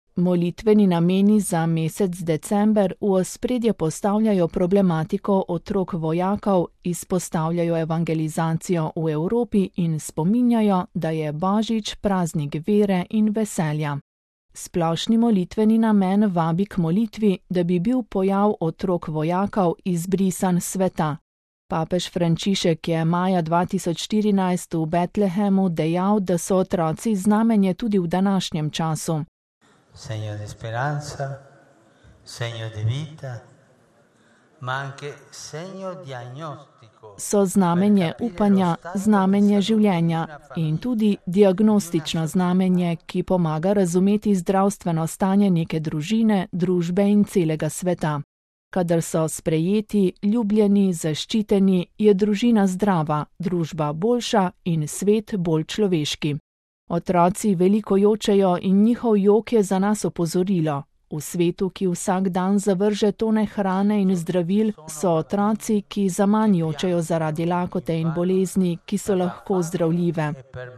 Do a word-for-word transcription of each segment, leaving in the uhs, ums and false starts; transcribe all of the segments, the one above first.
Molitveni nameni za mesec december v ospredje postavljajo problematiko otrok vojakov, izpostavljajo evangelizacijo v Evropi in spominjajo, da je Božič praznik vere in veselja. Splošni molitveni namen vabi k molitvi, da bi bil pojav otrok vojakov izbrisan s sveta. Papež Frančišek je maja dva tisoč štirinajst v Betlehemu dejal, da so otroci znamenje tudi v današnjem času. Segno di speranza, segno di vita, ma anche segno diagnostico. So znamenje upanja, znamenje življenja in tudi diagnostično znamenje, ki pomaga razumeti zdravstveno stanje neke družine, družbe in celega sveta. Kadar so sprejeti, ljubljeni, zaščiteni, je družina zdrava, družba boljša in svet bolj človeški. Otroci veliko jočejo in njihov jok je za nas opozorilo. V svetu, ki vsak dan zavrže tone hrane in zdravil, so otroci, ki zaman jočejo zaradi lakote in bolezni, ki so lahko zdravljive.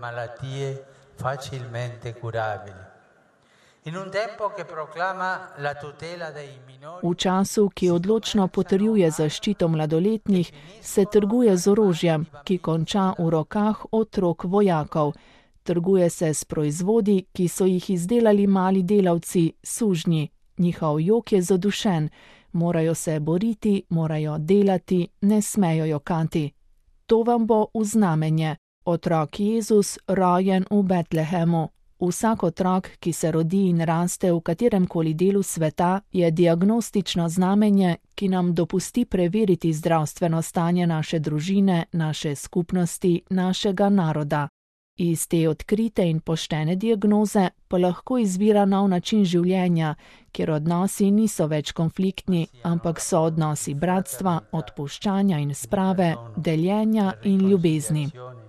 V času, ki odločno potrjuje zaščito mladoletnih, se trguje z orožjem, ki konča v rokah otrok vojakov. Trguje se s proizvodi, ki so jih izdelali mali delavci, sužnji. Njihov jok je zadušen, morajo se boriti, morajo delati, ne smejo jokati. To vam bo v znamenje. Otrok Jezus, rojen v Betlehemu. Vsak otrok, ki se rodi in raste v kateremkoli delu sveta, je diagnostično znamenje, ki nam dopusti preveriti zdravstveno stanje naše družine, naše skupnosti, našega naroda. Iz te odkrite in poštene diagnoze pa lahko izvira nov način življenja, kjer odnosi niso več konfliktni, ampak so odnosi bratstva, odpuščanja in sprave, deljenja in ljubezni.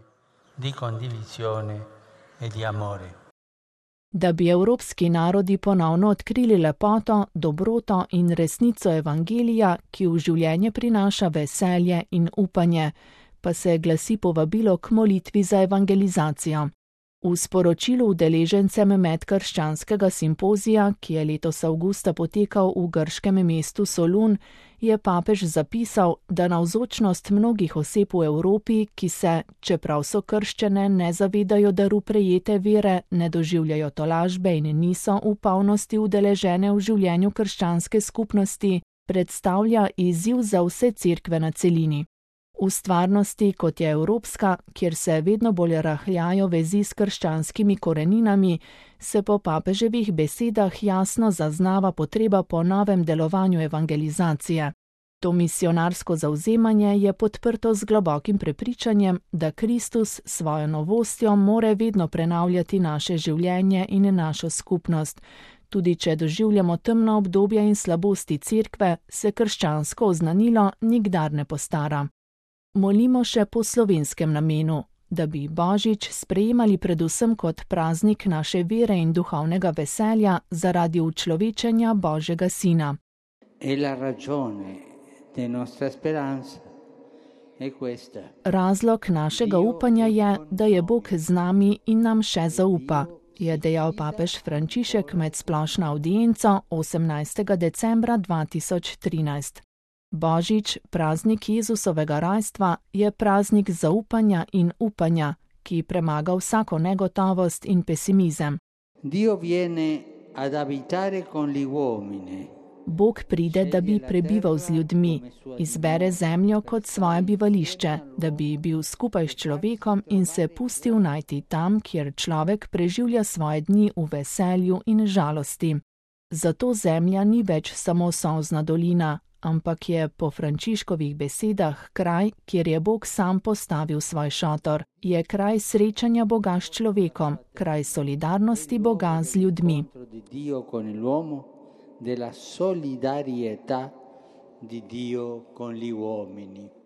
Da bi evropski narodi ponovno odkrili lepoto, dobroto in resnico evangelija, ki v življenje prinaša veselje in upanje, pa se glasi povabilo k molitvi za evangelizacijo. V sporočilu udeležencem medkrščanskega simpozija, ki je letos avgusta potekal v grškem mestu Solun, je papež zapisal, da navzočnost mnogih oseb v Evropi, ki se, čeprav so krščene, ne zavedajo daru prejete vere, ne doživljajo tolažbe in niso v polnosti udeležene v življenju krščanske skupnosti, predstavlja izziv za vse cerkve na celini. V stvarnosti, kot je evropska, kjer se vedno bolj rahljajo vezi s krščanskimi koreninami, se po papeževih besedah jasno zaznava potreba po novem delovanju evangelizacije. To misionarsko zavzemanje je podprto z globokim prepričanjem, da Kristus s svojo novostjo more vedno prenavljati naše življenje in našo skupnost. Tudi če doživljamo temno obdobje in slabosti cerkve, se krščansko oznanilo nikdar ne postara. Molimo še po slovenskem namenu, da bi Božič sprejemali predvsem kot praznik naše vere in duhovnega veselja zaradi učlovečenja Božjega Sina. Razlog našega upanja je, da je Bog z nami in nam še zaupa, je dejal papež Frančišek med splošno avdienco osemnajstega decembra dva tisoč trinajst. Božič, praznik Jezusovega rojstva, je praznik zaupanja in upanja, ki premaga vsako negotovost in pesimizem. Bog pride, da bi prebival z ljudmi, izbere zemljo kot svoje bivališče, da bi bil skupaj s človekom in se pustil najti tam, kjer človek preživlja svoje dni v veselju in žalosti. Zato zemlja ni več samo solzna dolina, ampak je po Frančiškovih besedah kraj, kjer je Bog sam postavil svoj šotor. Je kraj srečanja Boga s človekom, kraj solidarnosti Boga z ljudmi. Della solidarietà di Dio con gli uomini.